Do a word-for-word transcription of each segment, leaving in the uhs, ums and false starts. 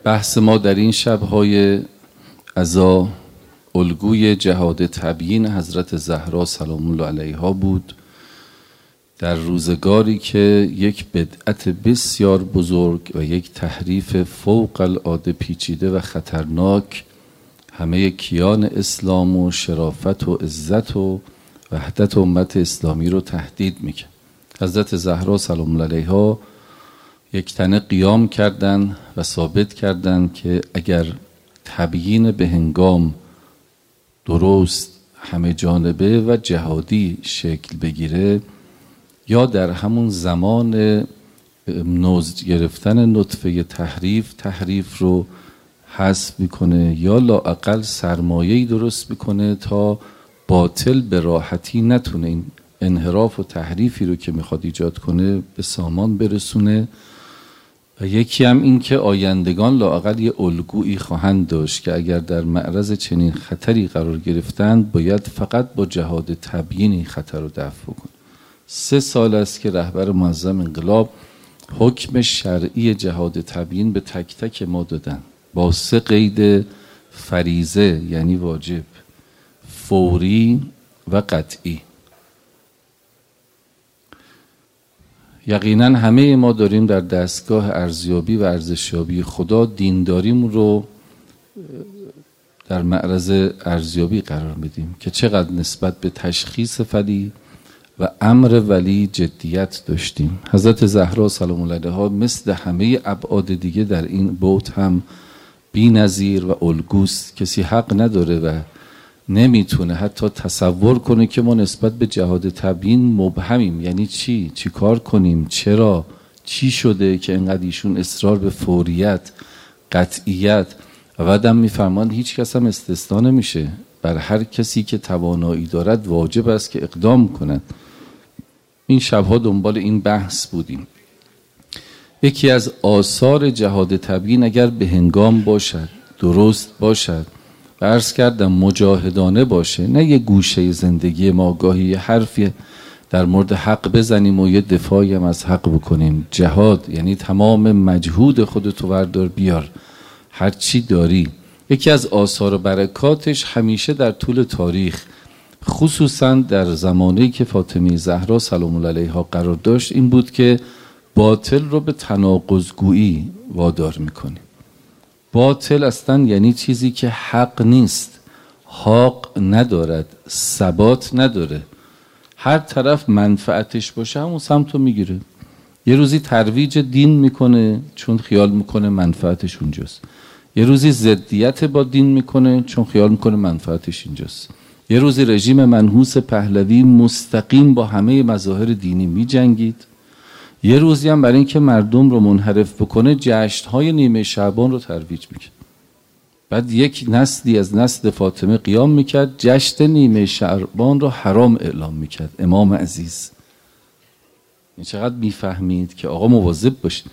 بحث ما در این شب‌های عزا الگوی جهاد تبیین حضرت زهرا سلام الله علیها بود، در روزگاری که یک بدعت بسیار بزرگ و یک تحریف فوق العاده پیچیده و خطرناک همه کیان اسلام و شرافت و عزت و وحدت امت اسلامی رو تهدید میکنه. حضرت زهرا سلام الله علیها یک تنه قیام کردند و ثابت کردند که اگر تبیین به هنگام درست همه جانبه و جهادی شکل بگیره، یا در همون زمان نوز گرفتن نطفه تحریف تحریف رو حذف میکنه، یا لااقل سرمایه‌ای درست میکنه تا باطل به راحتی نتونه این انحراف و تحریفی رو که میخواد ایجاد کنه به سامان برسونه. و یکی هم این که آیندگان لااقل یه الگویی خواهند داشت که اگر در معرض چنین خطری قرار گرفتند باید فقط با جهاد تبیین این خطر رو دفع کنند. سه سال است که رهبر معظم انقلاب حکم شرعی جهاد تبیین به تک تک ما دادن با سه قید فریضه، یعنی واجب، فوری و قطعی. یقینا همه ما داریم در دستگاه ارزیابی و ارزشیابی خدا دینداریم رو در معرض ارزیابی قرار میدیم که چقدر نسبت به تشخیص ولی و امر ولی جدیت داشتیم. حضرت زهرا سلام الله علیها مثل همه ابعاد دیگه در این بعد هم بی‌نظیر و الگوست. کسی حق نداره و نمیتونه حتی تصور کنه که ما نسبت به جهاد تبیین مبهمیم. یعنی چی؟ چی کار کنیم؟ چرا؟ چی شده که اینقدر ایشون اصرار به فوریت، قطعیت و بعدم میفرمان هیچ کس هم استثنا نمیشه، بر هر کسی که توانایی دارد واجب است که اقدام کند. این شبها دنبال این بحث بودیم. یکی از آثار جهاد تبیین اگر به هنگام باشد، درست باشد و عرض کردم مجاهدانه باشه، نه یه گوشه زندگی ما گاهی یه حرفی در مورد حق بزنیم و یه دفاعی هم از حق بکنیم. جهاد یعنی تمام مجهود خودتو بردار بیار، هر چی داری. یکی از آثار و برکاتش همیشه در طول تاریخ، خصوصا در زمانی که فاطمه زهرا سلام الله علیها قرار داشت، این بود که باطل رو به تناقض‌گویی وادار میکنه. باطل اصلا یعنی چیزی که حق نیست، حق ندارد، ثبات نداره، هر طرف منفعتش باشه همون سمتو میگیره. یه روزی ترویج دین میکنه چون خیال میکنه منفعتش اونجاست، یه روزی ضدیت با دین میکنه چون خیال میکنه منفعتش اینجاست، یه روزی رژیم منحوس پهلوی مستقیم با همه مظاهر دینی میجنگید، یه روزی هم برای اینکه مردم رو منحرف بکنه جشن‌های نیمه شعبان رو ترویج میکرد. بعد یک نسلی از نسل فاطمه قیام میکرد جشن نیمه شعبان رو حرام اعلام میکرد. امام عزیز این چقدر میفهمید که آقا مواظب باشید.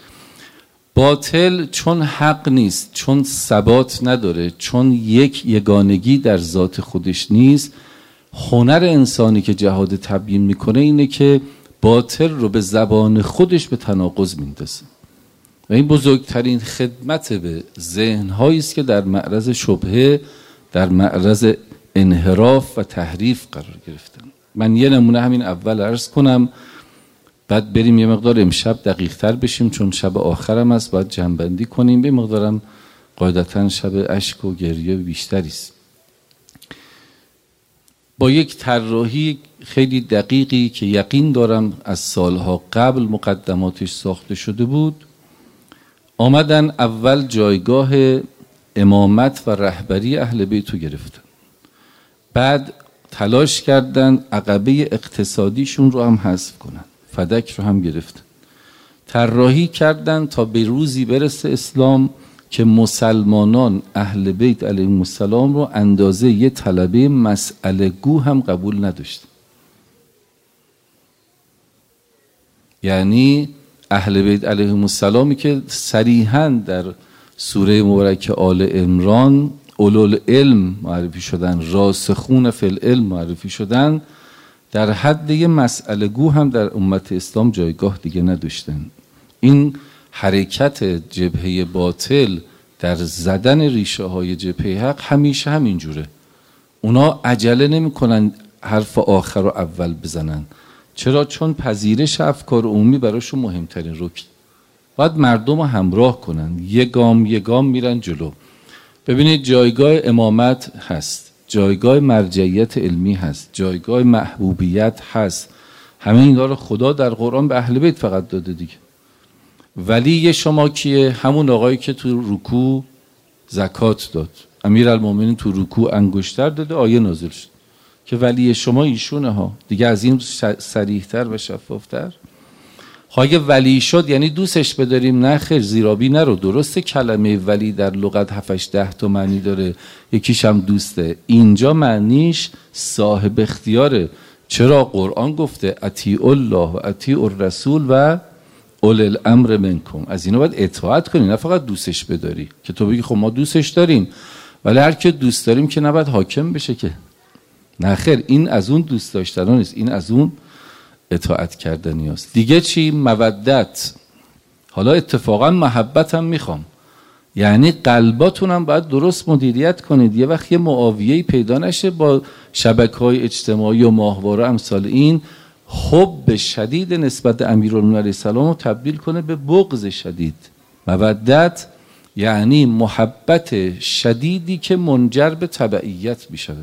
باطل چون حق نیست، چون ثبات نداره، چون یک یگانگی در ذات خودش نیست، هنر انسانی که جهاد تبیین میکنه اینه که باطل رو به زبان خودش به تناقض میندازه. و این بزرگترین خدمت به ذهن‌هایی است که در معرض شبهه، در معرض انحراف و تحریف قرار گرفتن. من یه نمونه همین اول عرض کنم، بعد بریم یه مقدار امشب دقیق تر بشیم چون شب آخرم است، باید جمع‌بندی کنیم. به مقدارم قاعدتاً شب اشک و گریه بیشتری است. با یک طراحی خیلی دقیقی که یقین دارم از سالها قبل مقدماتش ساخته شده بود، آمدن اول جایگاه امامت و رهبری اهل بیت رو گرفتن، بعد تلاش کردن عقبه اقتصادیشون رو هم حذف کنن، فدک رو هم گرفتن، طراحی کردن تا به روزی برسه اسلام که مسلمانان اهل بیت علیهم السلام رو اندازه یه طلبه مسئله گو هم قبول نداشت. یعنی اهل بیت علیهم السلامی که صریحاً در سوره مبارکه آل عمران اولو العلم معرفی شدن، راسخون فی العلم معرفی شدن، در حد یه مسئله گو هم در امت اسلام جایگاه دیگه نداشتن. این حرکت جبهه باطل در زدن ریشه های جبهه حق همیشه همین جوره. اونا عجله نمی کنن حرف آخر رو اول بزنن. چرا؟ چون پذیرش افکار عمومی براشون مهمترین رکن. باید مردم رو همراه کنن، یه گام یه گام میرن جلو. ببینید جایگاه امامت هست، جایگاه مرجعیت علمی هست، جایگاه محبوبیت هست. همه اینا رو خدا در قرآن به اهل بیت فقط داده دیگه. ولی شما کیه؟ همون آقایی که تو رکوع زکات داد، امیرالمومنین تو رکوع انگشتر داده، آیه نازل شد که ولی شما ایشونه ها. دیگه از این صریح‌تر و شفافتر؟ اگه ولی شد یعنی دوستش بداریم؟ نه خیر، زیرابی نرو. درسته کلمه ولی در لغت هفت ده تا معنی داره، یکیش هم دوسته. اینجا معنیش صاحب اختیاره. چرا؟ قرآن گفته اطیعوا الله و اطیعوا الرسول و اولی الامر منکم. از اینا باید اطاعت کنی، نه فقط دوستش بداری که تو بگی خب ما دوستش داریم، ولی هر که دوست داریم که نباید حاکم بشه که. نه خیر، این از اون دوست داشتن نیست، این از اون اطاعت کردنی است. دیگه چی؟ مودت. حالا اتفاقا محبت هم میخوام، یعنی قلباتون هم باید درست مدیریت کنید. یه وقت یه معاویه‌ای پیدا نشه با شبکه‌های اجتماعی و ماهواره امثال این، حب شدید نسبت به امیرالمومنین علیه السلام رو تبدیل کنه به بغض شدید. مودت یعنی محبت شدیدی که منجر به تبعیت میشه.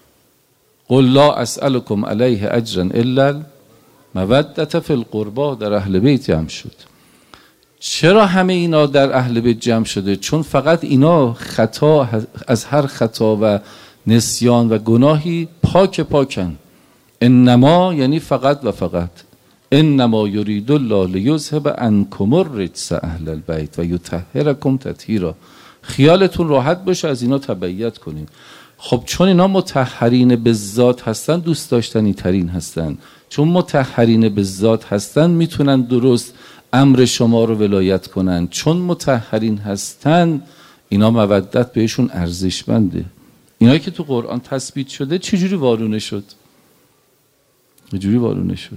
قل لا اسألكم علیه اجرا الا المودة فی القربى. در اهل بیت جمع شد. چرا همه اینا در اهل بیت جمع شده؟ چون فقط اینا خطا، از هر خطا و نسیان و گناهی پاک پاکن. انما یعنی فقط و فقط، انما یرید الله لیذهب عنکم الرجس اهل البیت و یطهرکم تطهیرا. خیالتون راحت باشه، از اینا تبعیت کنین. خب چون اینا مطهرین به ذات هستن، دوست داشتنی ترین هستن. چون مطهرین به ذات هستن میتونن درست امر شما رو ولایت کنن. چون مطهرین هستن اینا مودت بهشون ارزشمنده. اینایی که تو قرآن تثبیت شده چجوری وارونه شد؟ چجوری وارونه شد؟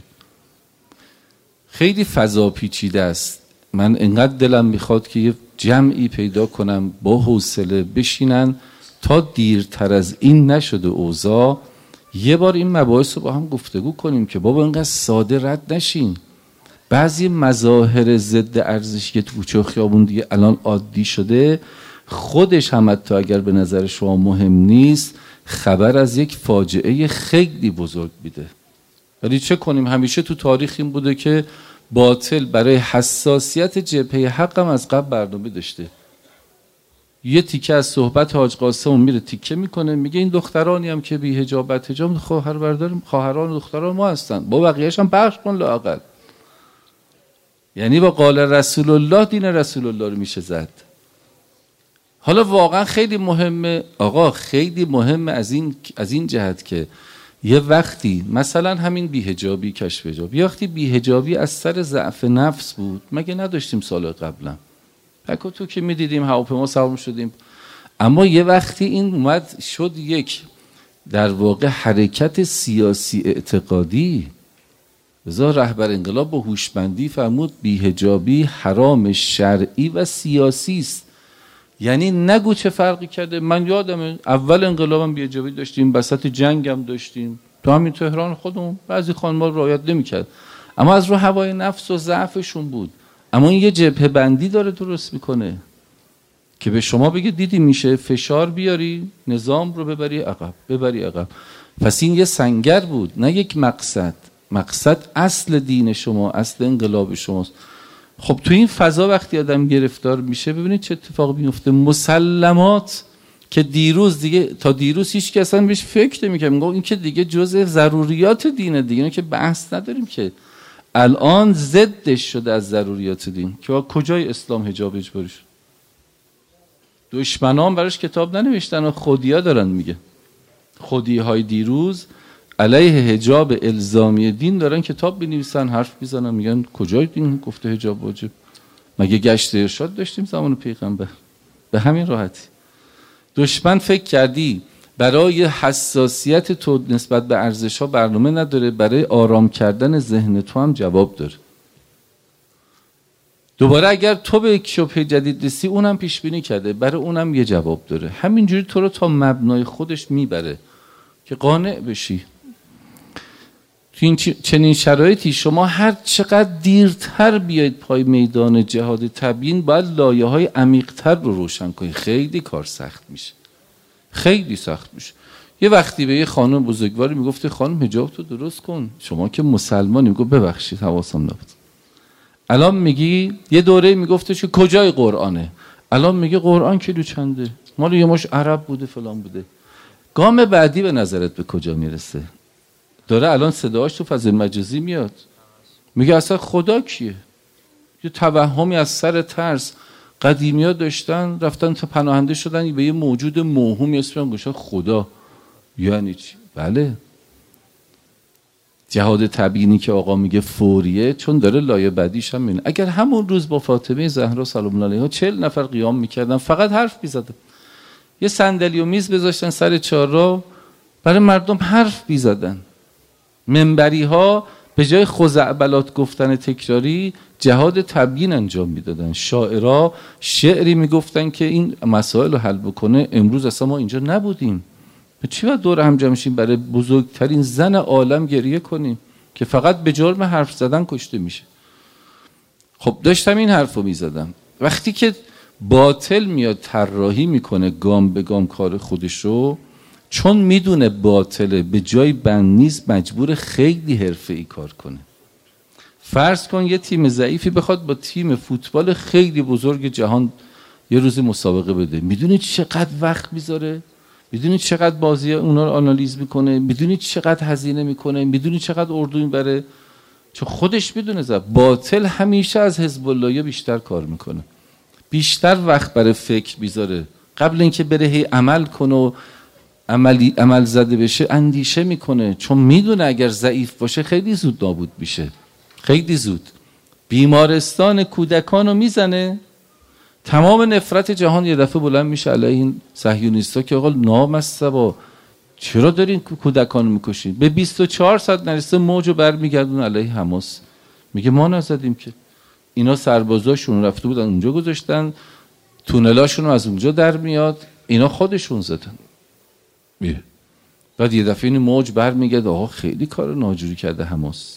خیلی فضا پیچیده است. من انقدر دلم میخواد که یه جمعی پیدا کنم با حوصله بشینن تا دیرتر از این نشده اوضاع، یه بار این مباحث رو با هم گفتگو کنیم که بابا اینقدر ساده رد نشین. بعضی مظاهر ضد ارزشی که تو کوچه و خیابون دیگه الان عادی شده، خودش هم حتی اگر به نظر شما مهم نیست، خبر از یک فاجعه خیلی بزرگ میده. ولی چه کنیم؟ همیشه تو تاریخ این بوده که باطل برای حساسیت جبهه حق هم از قبل برنامه داشته. یه تیکه از صحبت حاج قاسم میره تیکه میکنه، میگه این دخترانی هم که بی حجاب بد حجاب خواهر بردار، خواهران و دختران ما هستن، با بقیه‌اش هم بخش کن لااقل. یعنی با قال رسول الله دین رسول الله رو میشه زد. حالا واقعا خیلی مهمه آقا، خیلی مهمه از این از این جهت که یه وقتی مثلا همین بی‌حجابی، کشف حجاب، یه وقتی بی‌حجابی از سر ضعف نفس بود، مگه نداشتیم سال قبلا؟ پکو تو که میدیدیم هواپیما سوار شدیم. اما یه وقتی این اومد شد یک در واقع حرکت سیاسی اعتقادی. رضا رهبر انقلاب با هوشمندی فرمود بی‌حجابی حرام شرعی و سیاسی است. یعنی نگو چه فرقی کرده. من یادمه اول انقلابم بی‌حجابی داشتیم، وسط جنگم داشتیم، تو همین تهران خودمون بعضی خانم‌ها رعایت نمی‌کرد، اما از رو هوای نفس و ضعفشون بود. اما این یه جبهه بندی داره درست میکنه که به شما بگه دیدی میشه فشار بیاری، نظام رو ببری عقب، ببری عقب. پس این یه سنگر بود، نه یک مقصد. مقصد اصل دین شما، اصل انقلاب شماست. خب تو این فضا وقتی آدم گرفتار میشه، ببینید چه اتفاقی میفته. مسلمات که دیروز دیگه تا دیروز هیچ کس هم بهش فکر نمی‌کرد، میگه این که دیگه جزء ضروریات دینه دیگه، اینو که بحث نداریم که. الان ضدش شده از ضروریات دین که کجای اسلام حجاب اجباری شد؟ دشمنان براش کتاب ننوشتن و خودیا دارن میگه. خودی‌های دیروز علیه حجاب الزامی دین دارن کتاب بنویسن، حرف میزنن، میگن کجای دین گفته حجاب واجب؟ مگه گشت ارشاد داشتیم زمان پیغمبر؟ به همین راحتی. دشمن فکر کردی برای حساسیت تو نسبت به ارزش‌ها برنامه نداره، برای آرام کردن ذهن تو هم جواب داره. دوباره اگر تو به یک شبهه جدید رسی اونم پیش بینی کرده، برای اونم یه جواب داره. همینجوری تو رو تا مبنای خودش میبره که قانع بشی. تو این چنین شرایطی شما هر چقدر دیرتر بیاید پای میدان جهاد تبیین باید لایه های عمیق‌تر رو روشن کنید. خیلی کار سخت میشه، خیلی سخت میشه. یه وقتی به یه خانم بزرگواری میگفته خانم حجاب تو درست کن، شما که مسلمانی، میگفت ببخشید حواسم نبود. الان میگی یه دوره میگفته که کجای قرآنه، الان میگه قرآن کیلو چنده، مال یه مش عرب بوده فلان بوده. گام بعدی به نظرت به کجا میرسه؟ داره الان صداش تو فضای مجازی میاد، میگه اصلا خدا کیه؟ یه توهمی از سر ترس قدیمی ها داشتن، رفتن تا پناهنده شدن به یه موجود موهومی اسمش گوشا خدا. یعنی چی؟ بله، جهاد تبیینی که آقا میگه فوریه، چون داره لایه بعدیش هم میونه. اگر همون روز با فاطمه زهرا سلام الله علیها چهل نفر قیام میکردن، فقط حرف میزدن، یه صندلی و میز بذاشتن سر چهارراه برای مردم حرف میزدن، منبری ها به جای خزعبلات گفتن تکراری جهاد تبیین انجام میدادن، شاعرها شعری میگفتن که این مسائل رو حل بکنه. امروز اصلا ما اینجا نبودیم، چی باید دور هم جمع شیم برای بزرگترین زن عالم گریه کنیم که فقط به جرم حرف زدن کشته میشه؟ خب داشتم این حرف رو میزدم. وقتی که باطل میاد طراحی میکنه گام به گام کار خودش رو، چون میدونه باطله، به جای بند نیست مجبور خیلی حرفه‌ای کار کنه. فرض کن یه تیم ضعیفی بخواد با تیم فوتبال خیلی بزرگ جهان یه روز مسابقه بده، میدونی چقدر وقت میذاره؟ میدونی چقدر بازی اونا رو آنالیز میکنه؟ میدونی چقدر هزینه میکنه؟ میدونی چقدر اردو میبره؟ چون خودش میدونه زب. باطل همیشه از حزب الله بیشتر کار میکنه، بیشتر وقت برای فکر میذاره، قبل اینکه بره هی عمل کنه و عملی عمل زده بشه اندیشه میکنه، چون میدونه اگر ضعیف باشه خیلی زود نابود میشه، خیلی زود. بیمارستان کودکان رو میزنه، تمام نفرت جهان یه دفعه بلند میشه علیه این صهیونیستا که آقا نامستبا چرا دارین کودکان میکشین؟ به بیست و چهار ساعت نرسه موجو برمیگردون علیه حماس، میگه ما نزدیم که، اینا سربازاشون رفته بودن اونجا گذاشتن، تونلاشون از اونجا در میاد، اینا خودشون زدن. میه بعد یه دفعه این موج برمیگرده آقا خیلی کار ناجوری کرده حماس.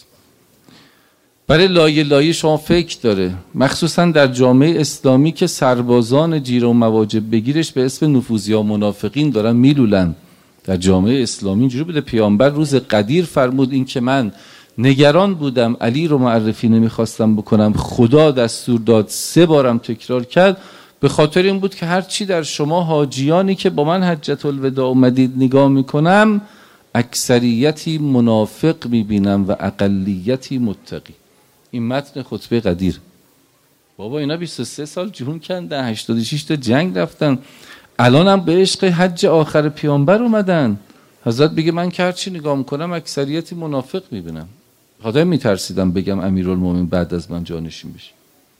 برای لایه لایه شما فکر داره، مخصوصا در جامعه اسلامی که سربازان جیر و مواجب بگیرش به اسم نفوذیا منافقین دارن میلولن. در جامعه اسلامی اینجوری بوده، پیامبر روز قدیر فرمود این که من نگران بودم علی رو معرفی نمیخواستم بکنم، خدا دستور داد سه بارم تکرار کرد، به خاطر این بود که هر چی در شما حاجیانی که با من حجت الوداع اومدید نگاه میکنم، اکثریتی منافق میبینم و اقلیتی متقی. این متن خطبه قدیر. بابا اینا بیست و سه سال جهون کندن، هشتاد و شش تا جنگ رفتن، الان هم به عشق حج آخر پیامبر اومدن. حضرت بگه من که هر چی نگاه میکنم اکثریتی منافق میبینم. خدا میترسیدم بگم امیرالمومنین بعد از من جانشین بشه.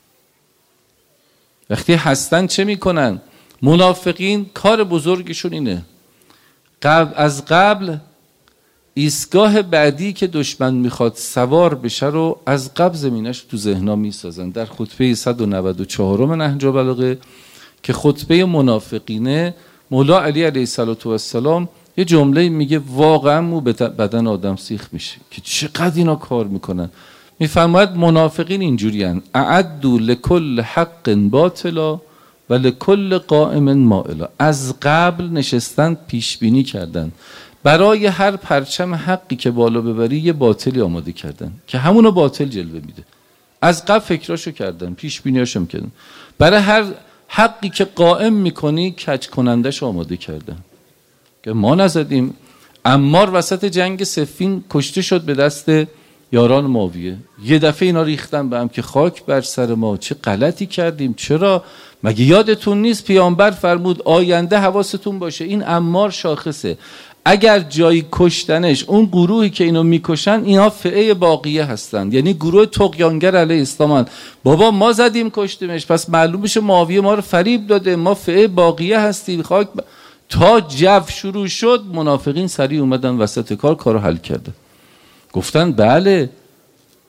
وقتی هستن چه میکنن؟ منافقین کار بزرگشون اینه، قبل از قبل ایستگاه بعدی که دشمن میخواد سوار بشه رو از قبل زمینش تو ذهنا میسازن. در خطبه صد و نود و چهار نهج البلاغه که خطبه منافقینه، مولا علی علیه السلام یه جمله میگه واقعا مو بدن آدم سیخ میشه که چقدر اینا کار میکنن. میفرماید منافقین اینجورین، اعدوا لکل حق باطلا و لکل قائم مائلا. از قبل نشستن پیش بینی کردن، برای هر پرچم حقی که بالا ببری یه باطلی آماده کردن که همونو باطل جلوه میده. از قبل فکراشو کردن، پیش بینیاشو کردن، برای هر حقی که قائم میکنی کج کنندش آماده کردن. که ما نزدیم، عمار وسط جنگ صفین کشته شد به دست یاران معاویه، یه دفعه اینا ریختن به هم که خاک بر سر ما، چه غلطی کردیم، چرا؟ مگه یادتون نیست پیامبر فرمود آینده حواستون باشه این عمار شاخصه، اگر جایی کشتنش اون گروهی که اینو میکشن اینا فئه باقیه هستن، یعنی گروه طغیانگر علیه اسلام. بابا ما زدیم کشتیمش، پس معلوم بشه معاویه ما رو فریب داده، ما فئه باقیه هستیم. خاک ب... تا جو شروع شد منافقین سریع اومدن وسط کار کارو حل کرده، گفتن بله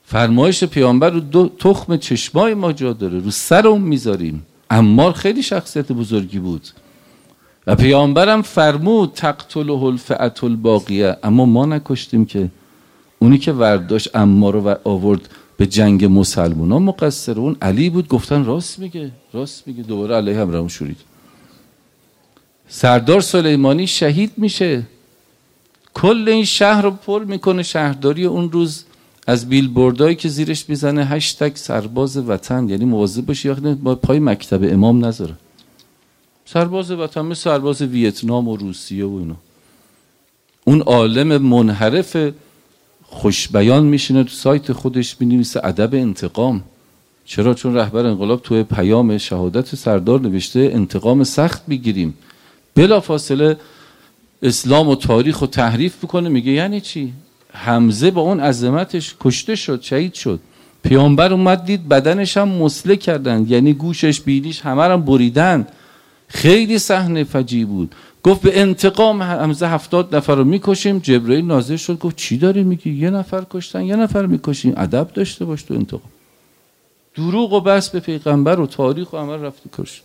فرمایش پیامبر رو دو تخم چشمای ما جا داره، رو سر اون میذاریم. عمار خیلی شخصیت بزرگی بود و پیامبرم فرمود تقتله الفئة الباقیه، اما ما نکشتیم که. اونی که ورداشت عمار رو آورد به جنگ مسلمانان مقصر اون علی بود. گفتن راست میگه، راست میگه. دوباره علیه همراهم شورید. سردار سلیمانی شهید میشه، کل این شهر رو پر میکنه. شهرداری اون روز از بیلبوردایی که زیرش میزنه هشتگ سرباز وطن، یعنی مواظب باشی یا با پای مکتب امام نذاره. سرباز وطن مثل سرباز ویتنام و روسیه و اینا. اون عالم منحرف خوشبیان میشینه تو سایت خودش مینویسه ادب انتقام. چرا؟ چون رهبر انقلاب توی پیام شهادت سردار نوشته انتقام سخت میگیریم. بلا فاصله اسلام و تاریخ و تحریف میکنه. میگه یعنی چی؟ حمزه با اون عظمتش کشته شد، شهید شد. پیامبر اومد دید بدنش هم مسله کردن، یعنی گوشش، بینیش همه رو بریدن. خیلی صحنه فجیع بود. گفت به انتقام حمزه هفتاد نفر رو میکشیم. جبرئیل نازل شد گفت چی داری میگی؟ یه نفر کشتن، یه نفر میکشیم. ادب داشته باش تو انتقام. دروغ و بس به پیغمبر و تاریخ و عمل رفتی کش.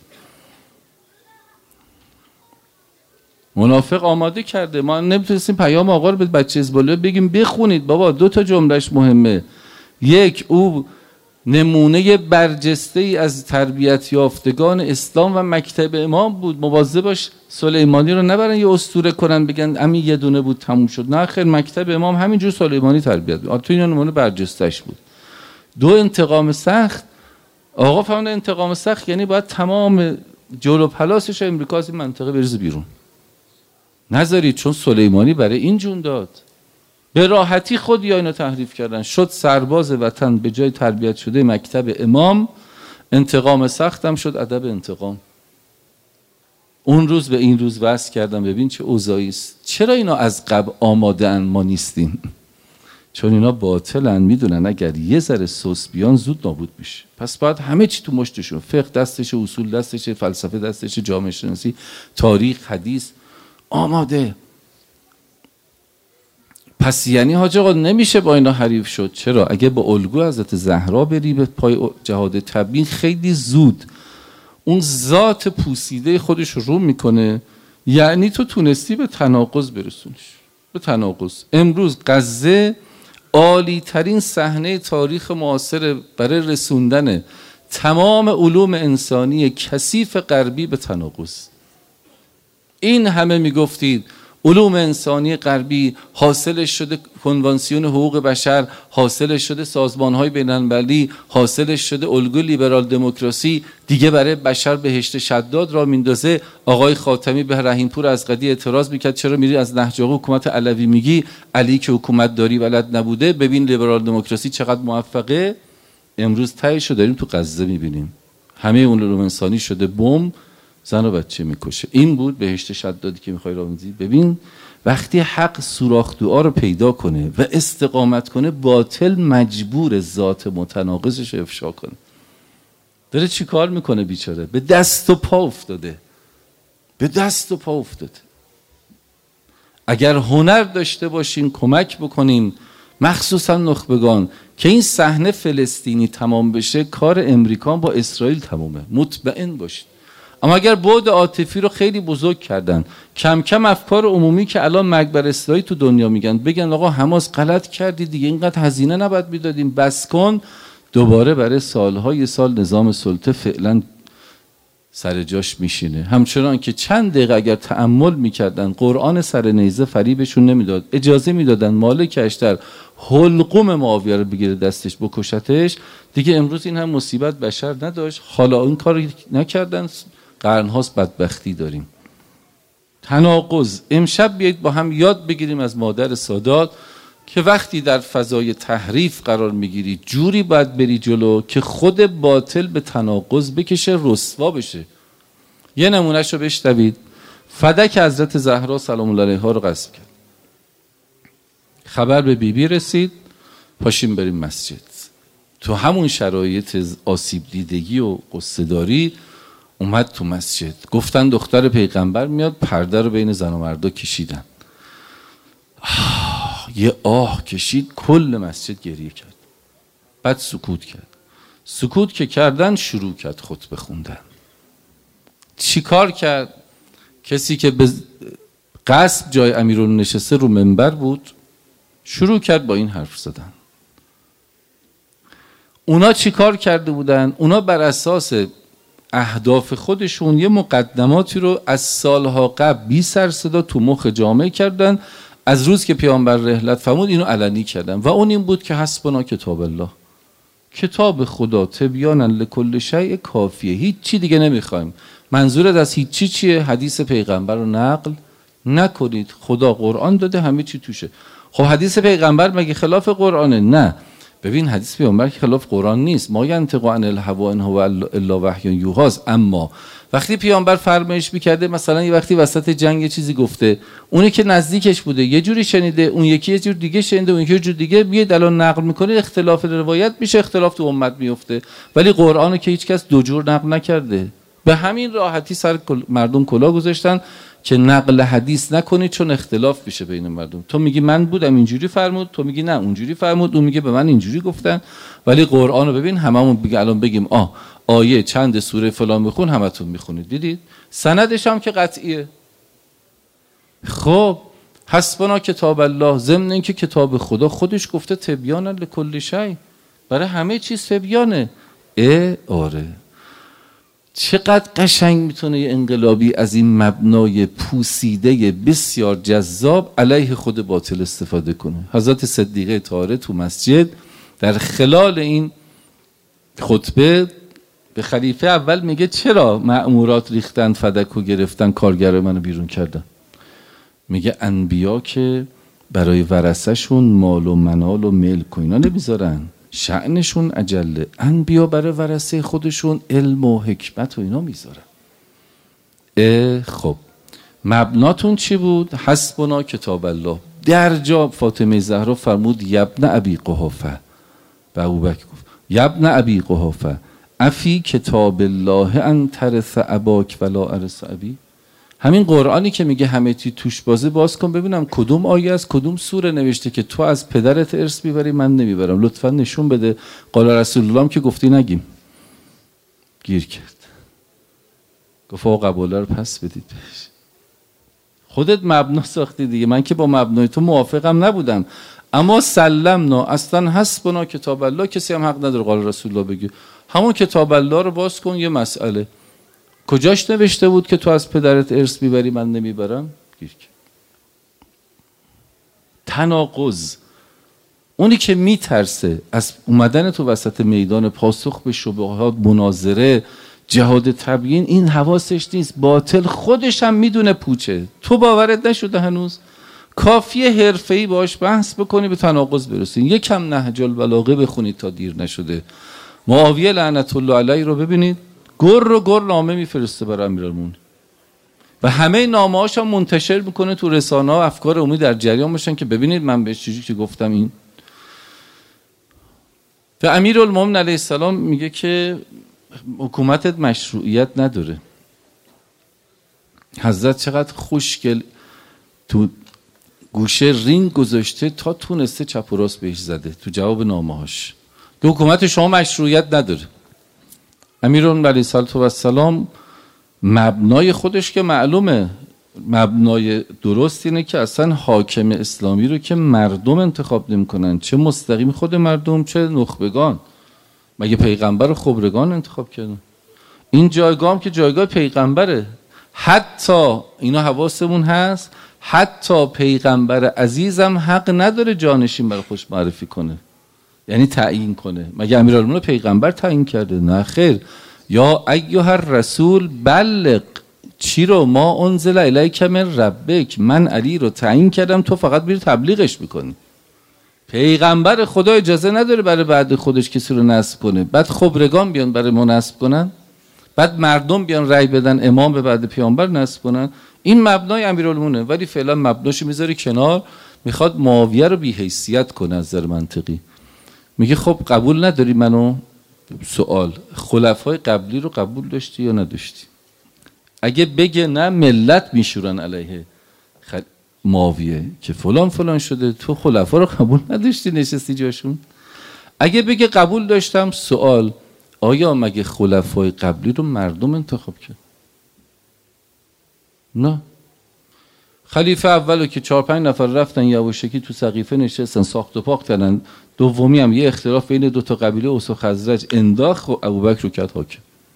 منافق آماده کرده. ما نمیتونستیم پیام آقا رو به بچه حزب‌الله بگیم بخونید بابا. دو تا جملهش مهمه. یک، او نمونه برجسته ای از تربیت یافتگان اسلام و مکتب امام بود. مواظب باش سلیمانی رو نبرن یه اسطوره کنن بگن همین یه دونه بود تموم شد. نه خیر، مکتب امام همینجور سلیمانی تربیت بود. تو این نمونه برجسته‌اش بود. دو، انتقام سخت. آقا فهمید انتقام سخت یعنی باید تمام جلو پلاسش امریکا از این منطقه بریزه بیرون. نذارید، چون سلیمانی برای این جون داد. به راحتی خود یا اینو تحریف کردن. شد سرباز وطن به جای تربیت شده مکتب امام. انتقام سختم شد ادب انتقام. اون روز به این روز وصل کردم. ببین چه اوضاعی است. چرا اینا از قبل آماده ان ما نیستیم؟ چون اینا باطلن، میدونن اگر یه ذره سوس بیان زود نابود میشه. پس باید همه چی تو مشتشون، فقه دستشه، اصول دستشه، فلسفه دستشه، جامعه شناسی، تاریخ، حدیث، آماده. پس یعنی حاج آقا نمیشه با اینا حریف شد. چرا؟ اگه با الگو حضرت زهرا بری به پای جهاد تبیین، خیلی زود اون ذات پوسیده خودش رو میکنه. یعنی تو تونستی به تناقض برسونش، به تناقض. امروز غزه عالی ترین صحنه تاریخ معاصر برای رسوندن تمام علوم انسانی کثیف غربی به تناقض. این همه میگفتید علوم انسانی غربی حاصلش شده کنوانسیون حقوق بشر، حاصلش شده سازمان‌های بین‌المللی، حاصلش شده الگوی لیبرال دموکراسی، دیگه برای بشر بهشت شداد را میندازه. آقای خاتمی به رحیمپور از قدی اعتراض میکرد چرا میری از نهج آقا حکومت علوی میگی؟ علی که حکومت داری بلد نبوده. ببین لیبرال دموکراسی چقدر موفقه. امروز تهیشو داریم تو غزه میبینیم. همه اون علوم انسانی شده بمب، زن و بچه میکشه. این بود بهشت شدادی که میخوای رامزی. ببین وقتی حق سوراخ دعا رو پیدا کنه و استقامت کنه، باطل مجبور ذات متناقضش رو افشا کنه. داره چی کار میکنه بیچاره؟ به دست و پا افتاده، به دست و پا افتاده. اگر هنر داشته باشیم کمک بکنیم، مخصوصا نخبگان، که این صحنه فلسطینی تمام بشه، کار امریکا با اسرائیل تمامه. مطمئن باشید. اما اگر بعد عاطفی رو خیلی بزرگ کردن، کم کم افکار عمومی که الان مرگ بر اسرائیل تو دنیا میگن، بگن آقا حماس غلط کردی دیگه، اینقدر هزینه نباید میدادیم، بس کن، دوباره برای سالهای سال نظام سلطه فعلا سر جاش میشینه. همچنان که چند دقیقه اگر تأمل میکردن، قرآن سر نیزه فریبشون نمیداد، اجازه میدادن مالک اشتر حلقوم معاویه رو بگیره دستش بکشتش، دیگه امروز این هم مصیبت بشر نداشت. حالا این کار نکردن، قرنهاست بدبختی داریم. تناقض. امشب بیایید با هم یاد بگیریم از مادر سادات که وقتی در فضای تحریف قرار میگیری جوری باید بری جلو که خود باطل به تناقض بکشه، رسوا بشه. یه نمونهشو بشنوید. فدک حضرت زهرا سلام الله علیها رو غصب کرد. خبر به بیبی بی رسید، پاشیم بریم مسجد. تو همون شرایط آسیب دیدگی و قصه داری اومد تو مسجد. گفتن دختر پیغمبر میاد، پرده رو بین زن و مردا کشیدن. آه، یه آه کشید، کل مسجد گریه کرد. بعد سکوت کرد. سکوت که کردن شروع کرد خطبه خوندن. چی کار کرد؟ کسی که به قصد جای امیرالمومنین نشسته رو منبر بود شروع کرد با این حرف زدن. اونا چی کار کرده بودن؟ اونا بر اساس اهداف خودشون یه مقدماتی رو از سالها قبل بی سر صدا تو مخ جامعه کردن. از روز که پیامبر رحلت فرمود اینو علنی کردن و اون این بود که حسبنا کتاب الله، کتاب خدا تبیانا لکل شیء کافیه، هیچ چی دیگه نمیخوایم. منظورت از هیچ چی چیه؟ حدیث پیغمبر رو نقل نکنید، خدا قرآن داده همه چی توشه. خب حدیث پیغمبر مگه خلاف قرآنه؟ نه. ببین حدیث پیامبر خلاف قرآن نیست، ما ینطق عن الهوا ان هو الا وحی یوحی. اما وقتی پیامبر فرمایش میکرده، مثلا یه وقتی وسط جنگ یه چیزی گفته، اونی که نزدیکش بوده یه جوری شنیده، اون یکی یه جور دیگه شنیده، اون یکی یه جور دیگه، میاد الان نقل میکنه، اختلاف روایت میشه، اختلاف تو امت میفته. ولی قرآنو که هیچ کس دو جور نقل نکرده. به همین راحتی سر مردم کلا گذاشتن که نقل حدیث نکنید چون اختلاف بشه بین مردم. تو میگی من بودم اینجوری فرمود، تو میگی نه اونجوری فرمود، اون میگه به من اینجوری گفتن. ولی قرآن رو ببین، هممون بگیم الان بگیم آه آیه چند سوره فلان بخون، همتون میخونید. دیدید سندش هم که قطعیه. خب حسبنا کتاب الله، ضمن اینکه کتاب خدا خودش گفته تبیانا لکل شیء، برای همه چیز تبیانه. اه آره، چقدر قشنگ میتونه یه انقلابی از این مبنای پوسیده بسیار جذاب علیه خود باطل استفاده کنه. حضرت صدیقه طاهره تو مسجد در خلال این خطبه به خلیفه اول میگه چرا مأمورات ریختن فدکو گرفتن کارگر منو بیرون کردن؟ میگه انبیا که برای ورثه شون مال و منال و ملک و اینا نمیذارن، شأنشون عجله. انبیا برای ورثه خودشون علم و حکمت و اینا میذارن. خب مبناتون چی بود؟ حسبنا کتاب الله. در جا فاطمه زهرا فرمود یبن ابی قحافه، و ابوبکر گفت یبن ابی قحافه افی کتاب الله ان ترث اباک ولا ارث ابی. همین قرآنی که میگه همه چی توش بازه، باز کن ببینم کدوم آیه از کدوم سوره نوشته که تو از پدرت ارث میبری من نمیبرم. لطفا نشون بده. قال رسول الله هم که گفتی نگیم. گیر کرد، گفت آقا قبوله رو پس بدید بهش. خودت مبنا ساختی دیگه، من که با مبنای تو موافقم نبودم. اما سلمنا اصلا حسبنا کتاب الله، کسی هم حق نداره قال رسول الله بگی. همون کتاب الله رو باز کن. یه مسئله کجاش نوشته بود که تو از پدرت ارث میبری من نمیبرم؟ گیر کرد. تناقض. اونی که میترسه از اومدن تو وسط میدان پاسخ به شبهات، مناظره، جهاد تبیین، این حواسش نیست. باطل خودش هم میدونه پوچه. تو باورت نشده هنوز؟ کافیه حرفه‌ای باش بحث بکنی به تناقض برسین. یکم نهج البلاغه بخونید تا دیر نشده. معاویه لعنت الله علیه رو ببینید، گر رو گر نامه میفرسته برای امیرالمومنین و همه نامه هاش هم منتشر میکنه تو رسانه ها، افکار عمومی در جریان باشن که ببینید من به چیزی که گفتم این. و امیرالمومنین علیه السلام میگه که حکومتت مشروعیت نداره. حضرت چقدر خوشگل تو گوشه رینگ گذاشته تا تونسته چپ و راست بهش زده تو جواب نامه هاش. حکومت شما مشروعیت نداره. امیرالمومنین علیه السلام مبنای خودش که معلومه، مبنای درست اینه که اصلا حاکم اسلامی رو که مردم انتخاب نمی‌کنن، چه مستقیم خود مردم چه نخبگان. مگه پیغمبر رو خبرگان انتخاب کردن؟ این جایگاه هم که جایگاه پیغمبره. حتی اینا حواسمون هست، حتی پیغمبر عزیزم حق نداره جانشین برای خوش معرفی کنه، یعنی تعیین کنه. مگه امیرالمومنین پیغمبر تعیین کرده؟ نه خیر. یا ایها الرسول بلغ چی رو؟ ما انزل الیک من ربک، من علی رو تعیین کردم، تو فقط میری تبلیغش میکنی. پیغمبر خدا اجازه نداره برای بعد خودش کسی رو نصب کنه، بعد خبرگان بیان برای ما نصب کنن، بعد مردم بیان رأی بدن امام به بعد پیامبر نصب کنن. این مبنای امیرالمومنینه. ولی فعلا مبناشو میذاری کنار، میخواد معاویه رو بی حیثیت کنه از نظر منطقی. میگه خب قبول نداری منو؟ سوال، خلفای قبلی رو قبول داشتی یا نداشتی؟ اگه بگه نه ملت میشورن علیه خل... معاویه که فلان فلان شده، تو خلفا رو قبول نداشتی نشستی جاشون؟ اگه بگه قبول داشتم، سوال آیا مگه خلفای قبلی رو مردم انتخاب کرد؟ نه. خلیفه اولو که چهار پنج نفر رفتن یواشکی تو سقیفه نشستن ساخت و پاخت کردن، دومی هم یه اختلاف بین دو تا قبیله اوس و خزرج انداخت و ابوبکر رو کرد حاکم.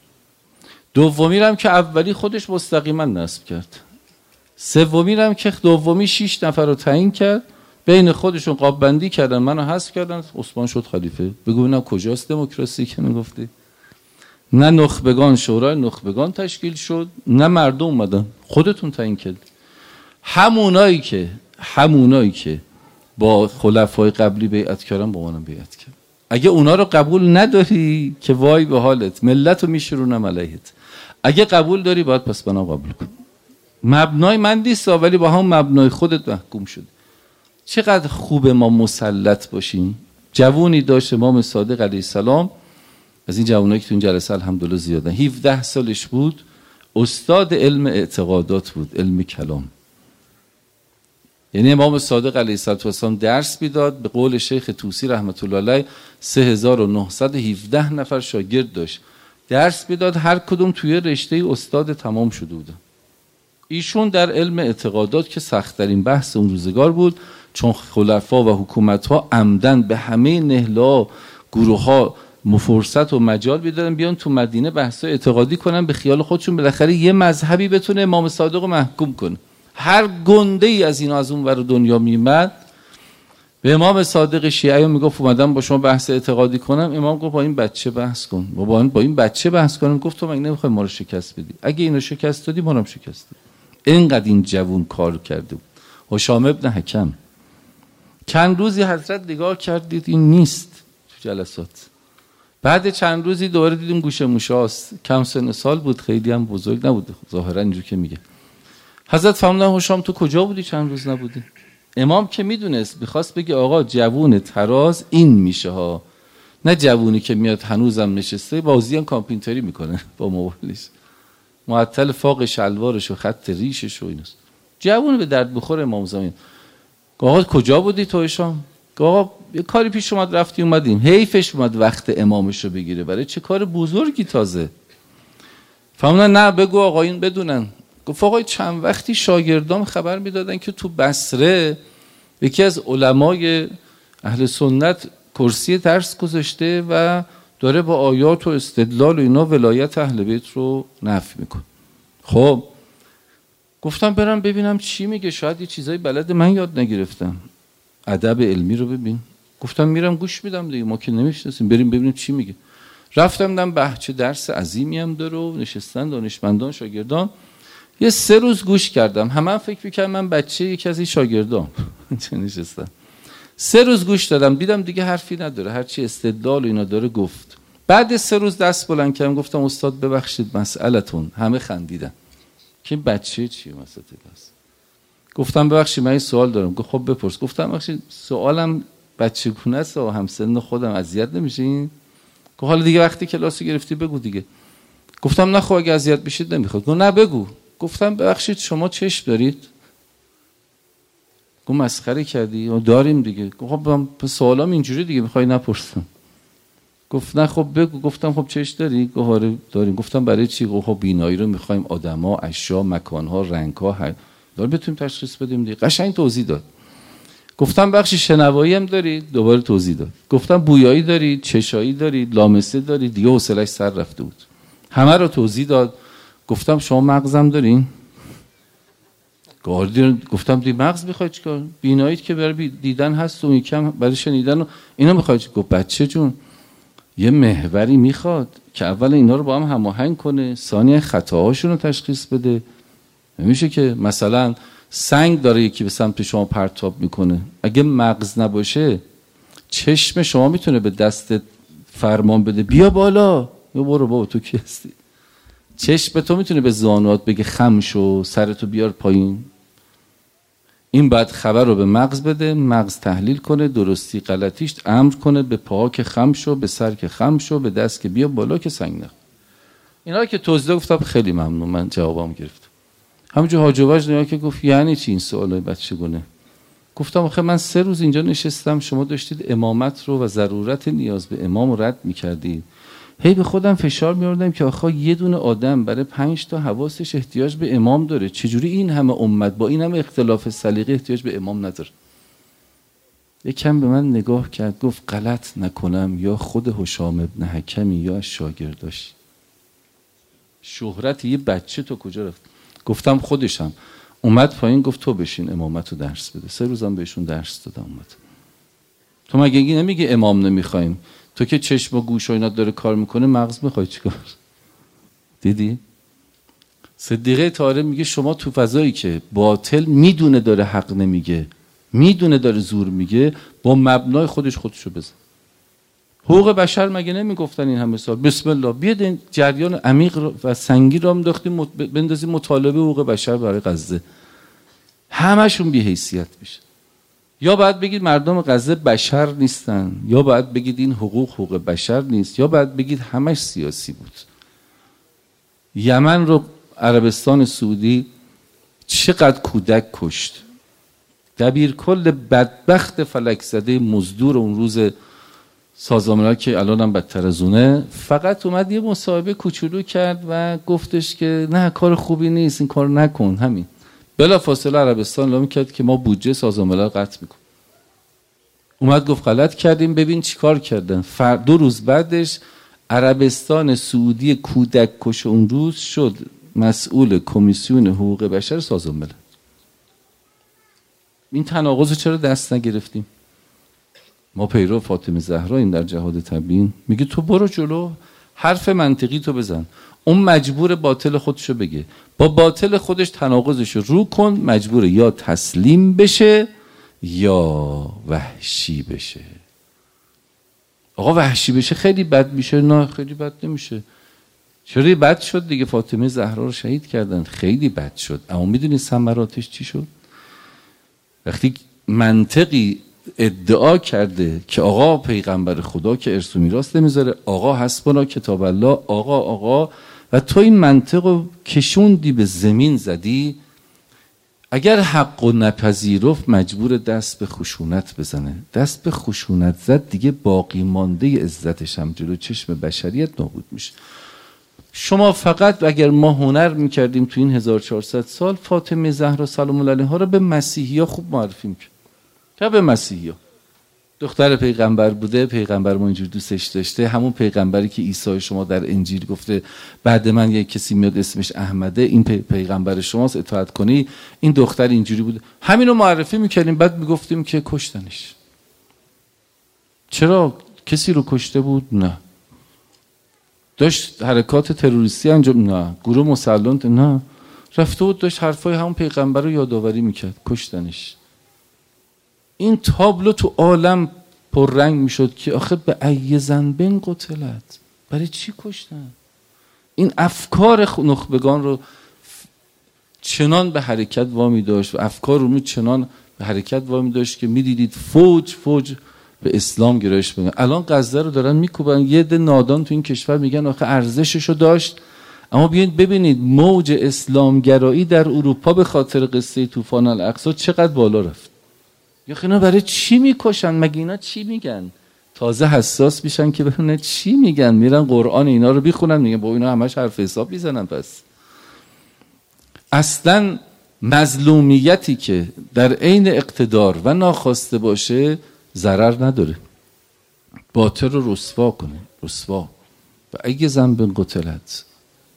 دومی هم که اولی خودش مستقیما نصب کرد. سومی هم که دومی شش نفر رو تعیین کرد، بین خودشون قاب بندی کردن، منو حذف کردن، عثمان شد خلیفه. بگو نه کجاست دموکراسی که میگفتی؟ نه نخبگان شورای نخبگان تشکیل شد، نه مردم اومدن، خودتون تعیین کرد. همونایی که همونایی که با خلفای قبلی بیعت کردن با منم بیعت کرد. اگه اونا رو قبول نداری که وای به حالت، ملت رو میشورونم علیهت. اگه قبول داری باید پس بنا قبول کن. مبنای من نیست ولی با هم مبنای خودت محکوم شد. چقدر خوبه ما مسلط باشیم. جوونی داشت امام صادق علیه السلام، از این جوانایی که تو این جلسه الحمدلله زیادن، هفده سالش بود، استاد علم اعتقادات بود، علم کلام. یعنی امام صادق علیه السلام درس میداد، به قول شیخ طوسی رحمت الله علیه سه هزار و نهصد و هفده نفر شاگرد داشت، درس میداد، هر کدوم توی رشته استاد تمام شده بودن. ایشون در علم اعتقادات که سخت‌ترین بحث اون روزگار بود، چون خلفا و حکومت‌ها عمدن به همه نهل‌ها، گروه‌ها فرصت و مجال میدادن بیان تو مدینه بحث‌های اعتقادی کنن، به خیال خودشون بالاخره یه مذهبی بتونه امام صادق رو محکوم کنه. هر گنده ای از اینا از اون ور دنیا میمد به امام صادق شیعه میگفت اومدم با شما بحث اعتقادی کنم، امام گفت با این بچه بحث کن. با این با این بچه بحث کنم. گفت تو مگه نمیخوای ما رو شکست بدی؟ اگه اینو شکست دادی ما رو هم شکست دادی. اینقدر این جوون کار کرده بود. هشام ابن حکم چند روزی حضرت نگاه کردید این نیست تو جلسات. بعد چند روزی دوباره دیدیم گوشه موشاست، کم سن سال بود، خیلی هم بزرگ نبود ظاهرا اینجوری که میگه. حضرت فرمودن هشام تو کجا بودی چند روز نبودی؟ امام که میدونست میخواست بگه آقا جوون تراز این میشه ها، نه جوونی که میاد هنوزم نشسته بازی هم کامپیوتری میکنه با موبایلش، معطل فاق شلوارش و خط ریشش و ایناست. جوون به درد بخور امام زمان. آقا کجا بودی تو هشام؟ آقا یه کاری پیش اومد رفتی اومدیم. حیفش اومد وقت امامش رو بگیره، برای چه کار بزرگی تازه. فهموندن نه بگو آقایون بدونن. گفت آقای چند وقتی شاگردام خبر میدادن که تو بصره یکی از علمای اهل سنت کرسی درس گذاشته و داره با آیات و استدلال و اینا ولایت اهل بیت رو نفی میکنه. خب گفتم برم ببینم چی میگه، شاید یه چیزایی بلد من یاد نگرفتم، ادب علمی رو ببین. گفتم میرم گوش میدم دیگه، ما که نمیشناسیم، بریم ببینیم چی میگه. رفتم دیدم بحث درس عظیمی هم داره و نشستن دانشمندان شاگردان. یه سه روز گوش کردم، همه هم فکر می‌کردم من بچه یکی از این شاگردام نشستم. سه روز گوش دادم، دیدم دیگه حرفی نداره، هرچی استدلال و اینا داره گفت. بعد سه روز دست بلند کردم گفتم استاد ببخشید مسئلتون. همه خندیدن که بچه چیه مسئله است. گفتم ببخشید من این سوال دارم. گفت خب بپرس. گفتم ببخشید سوالم بچگونه است و همسن خودم اذیت نمیشین؟ گفت حالا دیگه وقتی کلاسو گرفتی بگو دیگه. گفتم نه خب اگه اذیت بشید نمیخواد. گفت نه بگو. گفتم ببخشید شما چشم دارید؟ گفت مسخره کردی؟ داریم دیگه. گفت خب سوالام اینجوری دیگه میخوای نپرسم. گفت نه خب بگو. گفتم خب چشم داری؟ گفت آره داریم. گفتم برای چی؟ گفت خب بینایی رو میخوایم آدما، اشیا، مکانها، رنگها دار بتونیم تشخیص بدیم دیگه. قشنگ توضیح داد. گفتم بخشی شنوایی هم دارید؟ دوباره توضیح داد. گفتم بویایی دارید، چشایی دارید، لامسه دارید؟ دیگه حوصله‌اش سر رفته بود. همه رو توضیح داد. گفتم شما مغزم دارین؟ گفتم دی مغز میخواید چیکار؟ بیناییت که برای دیدن هست و یکم برای شنیدن و اینا میخواید. گفت بچه جون یه محوری میخواد که اول اینا رو با هم هماهنگ کنه، ثانیه خطاهاشون رو تشخیص بده. نمیشه که مثلا سنگ داره یکی به سمت شما پرتاب میکنه، اگه مغز نباشه چشم شما میتونه به دست فرمان بده بیا بالا، یا برو بابا تو کی هستی. چشم به تو میتونه به زانوات بگه خم شو، سرتو بیار پایین. این بعد خبر رو به مغز بده، مغز تحلیل کنه، درستی غلطیش امر کنه به پاها که خم شو، به سر که خم شو، به دست که بیا بالا که سنگ نخور. اینا که توضیح گفتم خیلی ممنون، من جوابم گرفتم. همونجور حاج وجد نیا که گفت یعنی چی این سوالای بچگونه؟ گفتم آخه من سه روز اینجا نشستم، شما داشتید امامت رو و ضرورت نیاز به امام رو رد میکردید. هی به خودم فشار میاردم که آخه یه دونه آدم برای پنج تا حواسش احتیاج به امام داره، چجوری این همه امت با این همه اختلاف سلیقه احتیاج به امام نداره؟ یکم به من نگاه کرد، گفت غلط نکنم یا خود هشام ابن حکمی یا شاگرداش. شهرت یه بچه تو کجا رفت؟ گفتم خودشم. اومد پایین گفت تو بشین امامت رو درس بده. سه روزم بهشون درس دادم. اومد تو مگه نمیگه امام نمیخوایم؟ تو که چشم و گوش و اینا داره کار میکنه، مغز میخوای چیکار؟ دیدی؟ صدیقه طاهره میگه شما تو فضایی که باطل میدونه داره حق نمیگه، میدونه داره زور میگه، با مبنای خودش خودشو بزن. حقوق بشر مگه نمیگفتن این همه سال؟ بسم الله بیاد این جریان عمیق و سنگین رو انداختیم بندازیم مطالبه حقوق بشر برای غزه. همشون بی حیثیت میشه. یا باید بگید مردم غزه بشر نیستن، یا باید بگید این حقوق حقوق بشر نیست، یا باید بگید همش سیاسی بود. یمن رو عربستان سعودی چقدر کودک کشت. دبیر کل بدبخت فلک زده مزدور اون روز سازمان ملل که الان هم بدتر از اونه، فقط اومد یه مصاحبه کوچولو کرد و گفتش که نه کار خوبی نیست، این کار نکن. همین بلا فاصله عربستان اعلام کرد که ما بودجه سازمان ملل قطع میکنیم. اومد گفت غلط کردیم، ببین چی کار کردن. دو روز بعدش عربستان سعودی کودک کش اون روز شد مسئول کمیسیون حقوق بشر سازمان ملل. این تناقض چرا دست نگرفتیم؟ ما پیرو فاطمه زهرا این در جهاد تبیین میگه تو برو جلو، حرف منطقی تو بزن. اون مجبور باطل خودشو بگه، با باطل خودش تناقضشو رو کن، مجبور یا تسلیم بشه یا وحشی بشه. آقا وحشی بشه خیلی بد میشه؟ نه خیلی بد نمیشه. چرا بد شد دیگه؟ فاطمه زهرا رو شهید کردن، خیلی بد شد. اما میدونی ثمراتش چی شد؟ وقتی منطقی ادعا کرده که آقا پیغمبر خدا که ارث و میراث نمیذاره، آقا حسبنا کتاب الله، آقا آقا و تو این منطق رو کشوندی به زمین زدی، اگر حق و نپذیرفت مجبور دست به خشونت بزنه. دست به خشونت زد دیگه باقی مانده عزتش هم جلو چشم بشریت نابود میشه. شما فقط اگر ما هنر میکردیم تو این هزار و چهارصد سال، فاطمه زهرا سلام الله علیها رو به مسیحی ها خوب معرفی میکرد. که به مسیحی ها دختر پیغمبر بوده، پیغمبر ما اینجور دوستش داشته، همون پیغمبری که عیسی شما در انجیل گفته بعد من یک کسی میاد اسمش احمده، این پی پیغمبر شماست، اطاعت کنی. این دختر اینجوری بوده، همینو معرفی میکردیم. بعد میگفتیم که کشتنش. چرا؟ کسی رو کشته بود؟ نه. داشت حرکات تروریستی انجام؟ نه. گروه مسلح؟ نه. رفته بود داشت حرفای همون پیغمبر رو یادآوری میکرد، کشتنش. این تابلو تو عالم پررنگ میشد که آخه به ای ذنب قتلت، برای چی کشتن؟ این افکار نخبگان رو چنان به حرکت وامی داشت و افکار رو چنان به حرکت وامی داشت که میدیدید فوج فوج به اسلام گرایش بدن. الان غزه رو دارن میکوبن. یه ده نادان تو این کشور میگن آخه ارزششو داشت. اما بیاین ببینید موج اسلامگرایی در اروپا به خاطر قصه طوفان الاقصی چقدر بالا رفت. یا اینا برای چی میکشن؟ مگه اینا چی میگن؟ تازه حساس میشن که ببینن چی میگن، میرن قرآن اینا رو بخونن، میگن با اینا همش حرف حساب میزنن. پس اصلا مظلومیتی که در عین اقتدار و ناخواسته باشه ضرر نداره. باطل رو رسوا کنه، رسوا و اگه ذنب قتلت.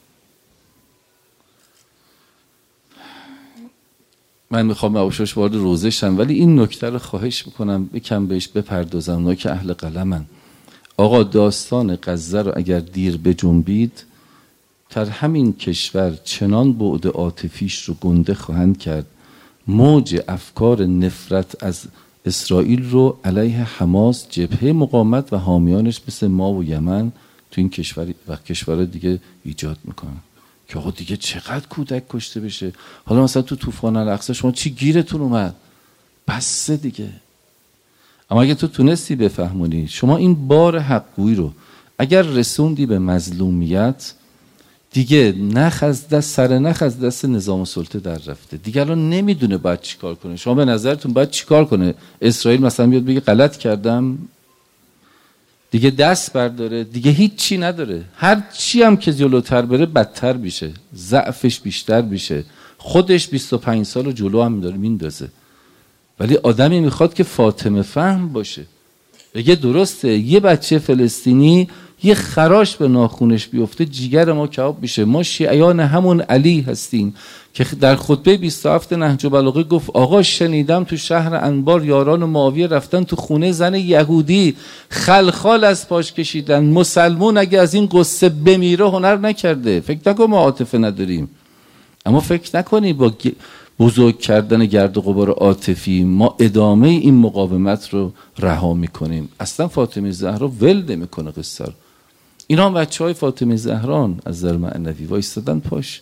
من میخوام نوشش وارد روزه شم، ولی این نکته رو خواهش میکنم بکم بهش بپردازم. اونا که اهل قلمن. آقا داستان غزه رو اگر دیر بجنبید، در همین کشور چنان بعد عاطفیش رو گنده خواهند کرد، موج افکار نفرت از اسرائیل رو علیه حماس، جبهه مقاومت و حامیانش مثل ما و یمن تو این کشور و کشورهای دیگه ایجاد میکنن که آقا دیگه چقدر کودک کشته بشه. حالا مثلا تو طوفان الاقصی شما چی گیرتون اومد؟ بسه دیگه. اما اگه تو تونستی بفهمونی، شما این بار حقگویی رو اگر رسوندی به مظلومیت، دیگه نخ از دست سر نخ از دست نظام السلطه در رفته، دیگه الان نمیدونه باید چیکار کنه. شما به نظرتون باید چیکار کنه؟ اسرائیل مثلا بیاد بگه غلط کردم؟ دیگه دست برداره؟ دیگه هیچ چی نداره. هر چی هم که جلوتر بره بدتر میشه، ضعفش بیشتر میشه، خودش بیست و پنج سال جلو هم داره میندازه. ولی آدمی میخواد که فاطمه فهم باشه، بگه درسته یه بچه فلسطینی یه خراش به ناخونش بیفته جیگر ما کباب میشه. ما شیعیان همون علی هستیم که در خطبه بیست و هفت نهج البلاغه گفت آقا شنیدم تو شهر انبار یاران معاویه رفتن تو خونه زن یهودی خلخال از پاش کشیدن. مسلمون اگه از این قصه بمیره هنر نکرده. فکر نکن ما عاطفه نداریم، اما فکر نکنی با بزرگ کردن گرد و غبار عاطفی ما ادامه این مقاومت رو رها میکنیم. اصلا فاطمه زهرا ول نمیکنه قصه رو. اینا هم بچه های فاطمه زهران از نظر معنوی وایستادن پاش.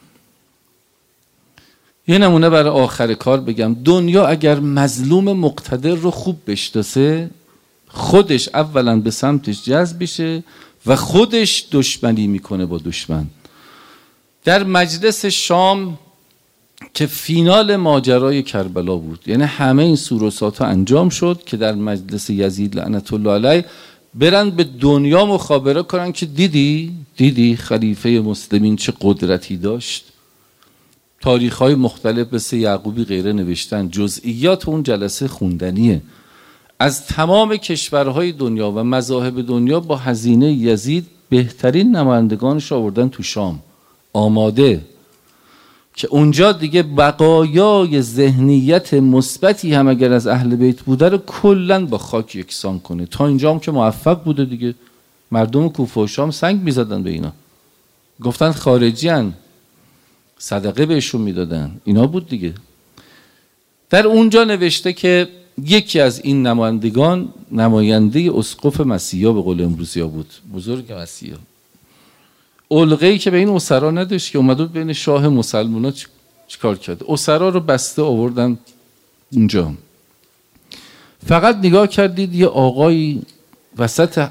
یه نمونه برای آخر کار بگم، دنیا اگر مظلوم مقتدر رو خوب بشناسه خودش اولا به سمتش جذب بشه و خودش دشمنی میکنه با دشمن. در مجلس شام که فینال ماجرای کربلا بود، یعنی همه این سوروسات ها انجام شد که در مجلس یزید لعنت الله علیه برن به دنیا مخابره کنن که دیدی دیدی خلیفه مسلمین چه قدرتی داشت. تاریخ های مختلف مثل یعقوبی غیره نوشتن، جزئیات اون جلسه خوندنیه. از تمام کشورهای دنیا و مذاهب دنیا با هزینه یزید بهترین نمایندگانش آوردن تو شام آماده که اونجا دیگه بقایای ذهنیت مثبتی هم اگر از اهل بیت بوده رو کلن با خاک یکسان کنه. تا اینجا هم که موفق بوده دیگه. مردم کوفه و شام سنگ میزدن به اینا، گفتن خارجی هن، صدقه بهشون میدادن، اینا بود دیگه. در اونجا نوشته که یکی از این نمایندگان نماینده اسقف مسیحا به قول امروزیا بود، بزرگ مسیحا. علقه‌ای که به این اسرا نداشت که اومد بین شاه مسلمونا چیکار کرد؟ اسرا رو بسته آوردن اونجا. فقط نگاه کردید یه آقایی وسط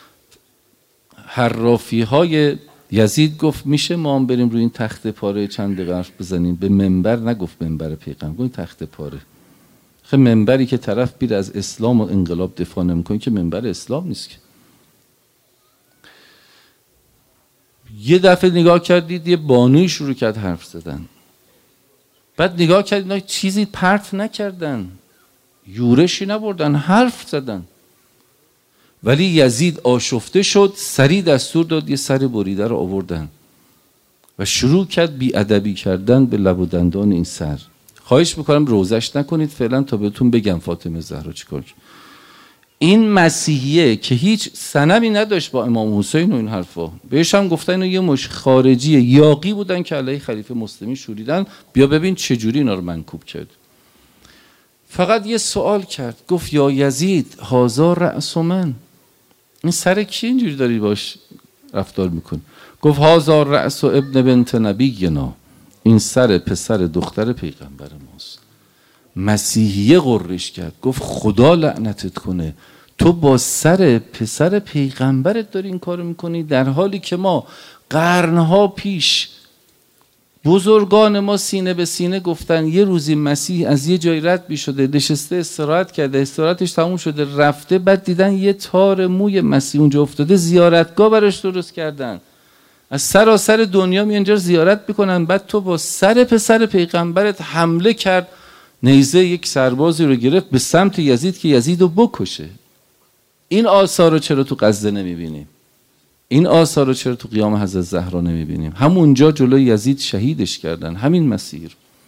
حرافی های یزید گفت میشه ما هم بریم روی این تخت پاره چند دقیقه حرف بزنیم؟ به منبر نگفت منبر پیغمبر، گفت تخت پاره. خب منبری که طرف بیر از اسلام و انقلاب دفاع نمیکنه که منبر اسلام نیست که. یه دفعه نگاه کردید یه بانوی شروع کرد حرف زدن، بعد نگاه کردید اینا چیزی پرت نکردن، یورشی نبردن، حرف زدن. ولی یزید آشفته شد، سریع دستور داد یه سر بریده رو آوردن و شروع کرد بی ادبی کردن به لب و دندان این سر. خواهش میکنم روزش نکنید فعلا تا بهتون بگم فاطمه زهرا چیکار کرد. این مسیحیه که هیچ صنمی نداشت با امام حسین و این حرفا، بهش هم گفتن اینو یه مش خارجی یاغی بودن که علیه خلیفه مسلمین شوریدن، بیا ببین چه جوری اینا رو منکوب کرد. فقط یه سوال کرد، گفت یا یزید هذا رأس من، این سر کی اینجوری داری باش رفتار میکن؟ گفت هذا رأس ابن بنت نبینا، این سر پسر دختر پیغمبر ماست. مسیحیه غرش کرد، گفت خدا لعنتت کنه، تو با سر پسر پیغمبرت داری این کارو میکنی، در حالی که ما قرنها پیش بزرگان ما سینه به سینه گفتن یه روزی مسیح از یه جای رد بی شده، نشسته استراحت کرده، استراحتش تموم شده رفته، بعد دیدن یه تار موی مسیح اونجا افتاده، زیارتگاه براش درست کردن، از سراسر دنیا می اینجا زیارت میکنن. بعد تو با سر پسر پیغمبرت حمله کرد، نیزه یک سربازی رو گرفت به سمت یزید که یزید رو بکشه. این آثار رو چرا تو غزه نمیبینیم؟ این آثار رو چرا تو قیام حضرت زهرا نمیبینیم؟ همونجا جلوی یزید شهیدش کردن، همین مسیر.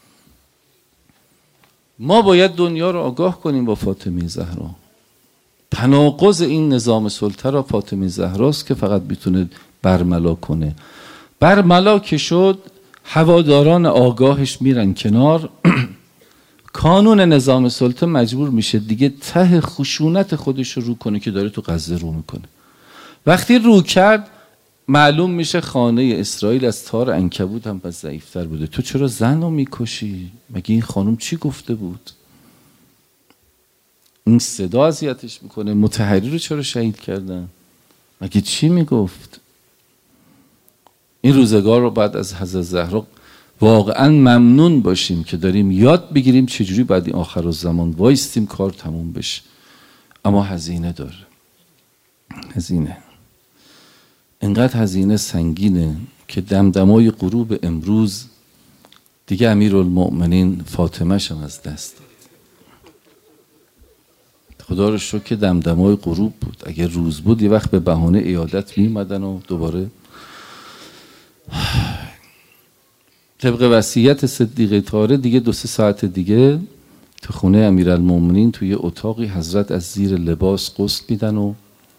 ما باید دنیا رو آگاه کنیم با فاطمه زهرا. تناقض این نظام سلطه را فاطمه زهراست که فقط میتونه برملا کنه. برملا که شد هواداران آگاهش میرن کنار، کانون نظام سلطه مجبور میشه دیگه ته خشونت خودش رو رو کنه که داره تو غزه رو میکنه. وقتی رو کرد معلوم میشه خانه اسرائیل از تار عنکبوت هم پس ضعیفتر بوده. تو چرا زن رو میکشی؟ مگه این خانم چی گفته بود؟ این صدا اذیتش میکنه. مطهری رو چرا شهید کردن؟ مگه چی میگفت؟ این روزگار رو باید از حضرت زهرا واقعا ممنون باشیم که داریم یاد بگیریم چجوری باید این آخرالزمان وایستیم کار تموم بشه. اما هزینه داره، هزینه، انقدر هزینه سنگینه که دمدمای غروب امروز دیگه امیرالمؤمنین فاطمه‌ش هم از دست داد. خدا رو شکر که دمدمای غروب بود. اگر روز بود یه وقت به بهانه عیادت می‌اومدن و دوباره طبق وصیت صدیقه طاهره دیگه دو سه ساعت دیگه تو خونه امیرالمؤمنین توی اتاقی حضرت از زیر لباس غسل میدن و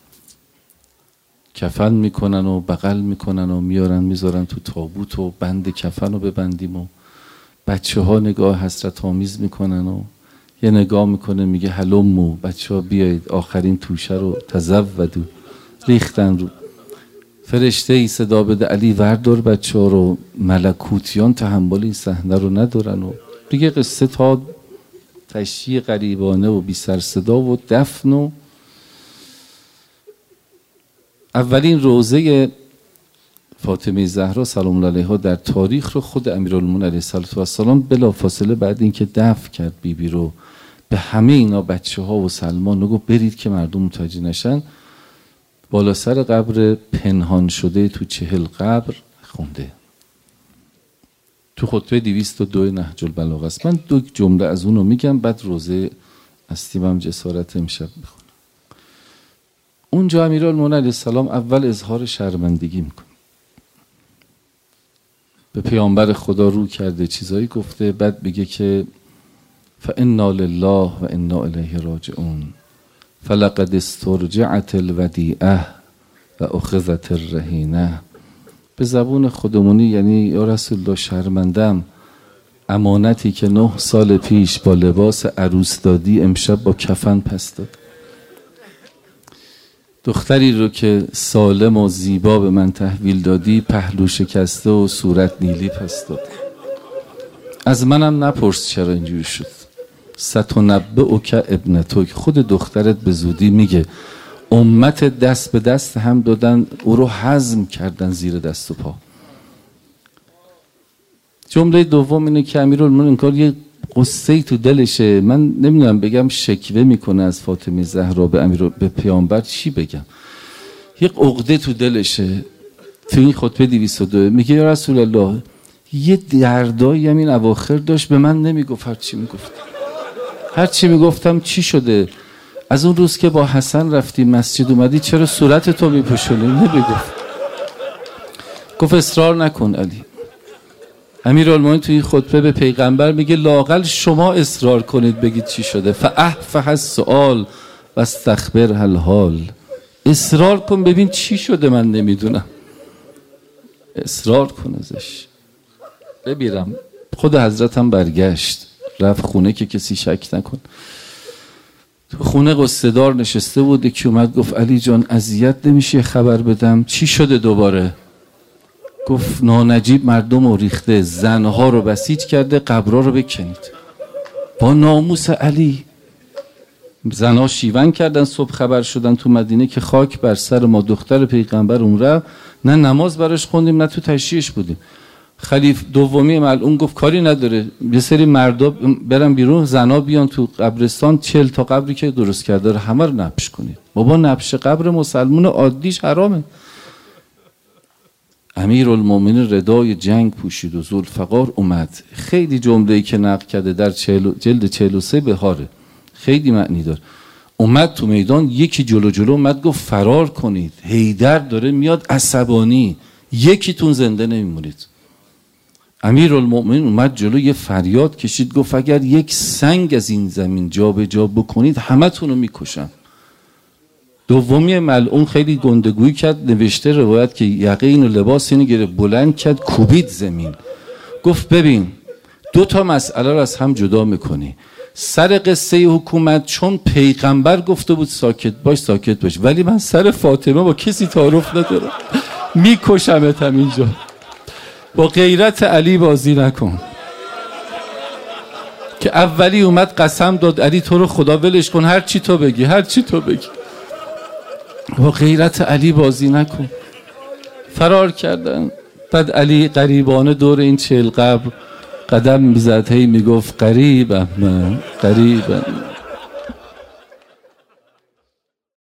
کفن میکنن و بغل میکنن و میارن میذارن تو تابوت و بند کفن رو ببندیم و بچه ها نگاه حسرت آمیز میکنن و یه نگاه میکنه میگه هلمو بچه ها بیایید آخرین توشه رو تزودو ریختن رو. فرشته ای صدا بده علی وردار بچه ها رو، ملکوتیان تحمل این صحنه رو ندارن و دیگه قصه تا تشییع غریبانه و بی سر صدا و دفن و اولین روزه فاطمه زهرا سلام الله علیها در تاریخ رو خود امیرالمومنین علیه السلام بلافاصله بعد اینکه دفن کرد بیبی بی رو به همه اینا بچه ها و سلمان رو گفت برید که مردم متوجه نشن، بالا سر قبر پنهان شده تو چهل قبر خونده. تو خطبه دویست و دو نهج البلاغه است. من دو جمله از اون رو میگم بعد روزه استیمم جسارت امشب میخونم. اونجا امیرالمومنین علیه السلام اول اظهار شرمندگی میکنه، به پیامبر خدا رو کرده چیزایی گفته، بعد بگه که فانا لله و انا الیه راجعون فلقد استرجعت الودیعه و اخذت الرهینه. به زبون خودمونی یعنی یا رسول الله شرمندم، امانتی که نه سال پیش با لباس عروس دادی امشب با کفن پس داد. دختری رو که سالم و زیبا به من تحویل دادی پهلو شکسته و صورت نیلی پس داد. از منم نپرس چرا اینجوری شد. ستنبئک ابنتک، خود دخترت به زودی میگه. امت دست به دست هم دادن، او رو هضم کردن زیر دست و پا. جمله دوم اینه که امیرالمومنین انگار یه قصه‌ای تو دلشه، من نمیدونم بگم شکوه میکنه از فاطمه زهرا به امیر به پیامبر، چی بگم، یه عقده تو دلشه. تو این خطبه دویست و دو میگه یا رسول الله یه دردایی هم این اواخر داشت، به من نمیگفت، هر چی میگفت هر چی میگفتم چی شده؟ از اون روز که با حسن رفتی مسجد اومدی چرا صورت تو میپوشونی؟ نمیگفت. گفت اصرار نکن علی. امیرالمومنین توی خطبه به پیغمبر میگه لااقل شما اصرار کنید بگید چی شده. فاحفظ السؤال و استخبر الحال. اصرار کن ببین چی شده، من نمیدونم. اصرار کن ازش ببیرم. خود حضرت هم برگشت رفت خونه که کسی شک نکن. تو خونه قصه‌دار نشسته بود، یکی اومد گفت علی جان اذیت نمیشه خبر بدم چی شده دوباره؟ گفت نانجیب مردم رو ریخته، زنها رو بسیج کرده، قبرها رو بکنید. با ناموس علی زنها شیون کردن، صبح خبر شدن تو مدینه که خاک بر سر ما، دختر پیغمبر اون رفت، نه نماز براش خوندیم نه تو تشییعش بودیم. خلیف دومی ملعون گفت کاری نداره، یه سری مردا برن بیرون، زنا بیان تو قبرستان، چهل تا قبری که درست کرده رو همه رو نبش کنید. بابا نبش قبر مسلمون عادیش حرامه. امیرالمومنین ردای جنگ پوشید و ذوالفقار اومد. خیلی جمله‌ای که نقل کرده در جلد چهل و سه بهاره، خیلی معنی داره. اومد تو میدان، یکی جلو جلو اومد گفت فرار کنید، حیدر داره میاد عصبانی، یکیتون زنده نمیمونید. امیرالمومنین اومد جلو، یه فریاد کشید گفت اگر یک سنگ از این زمین جا به جا بکنید همتون رو میکشم. دومی ملعون خیلی گندگویی کرد، نوشته روایت که یقه اینو لباس اینو گرفت بلند کرد کوبید زمین. گفت ببین دو تا مسئله رو از هم جدا میکنی. سر قصه حکومت چون پیغمبر گفته بود ساکت باش ساکت باش، ولی من سر فاطمه با کسی تعارف ندارم، میکشمت همینجا. با غیرت علی بازی نکن که اولی اومد قسم داد علی تو رو خدا ولش کن، هر چی تو بگی هر چی تو بگی. با غیرت علی بازی نکن. فرار کردن. بعد علی قریبانه دور این چهل قبر قدم میزد، هی میگفت قریبم من، قریبم.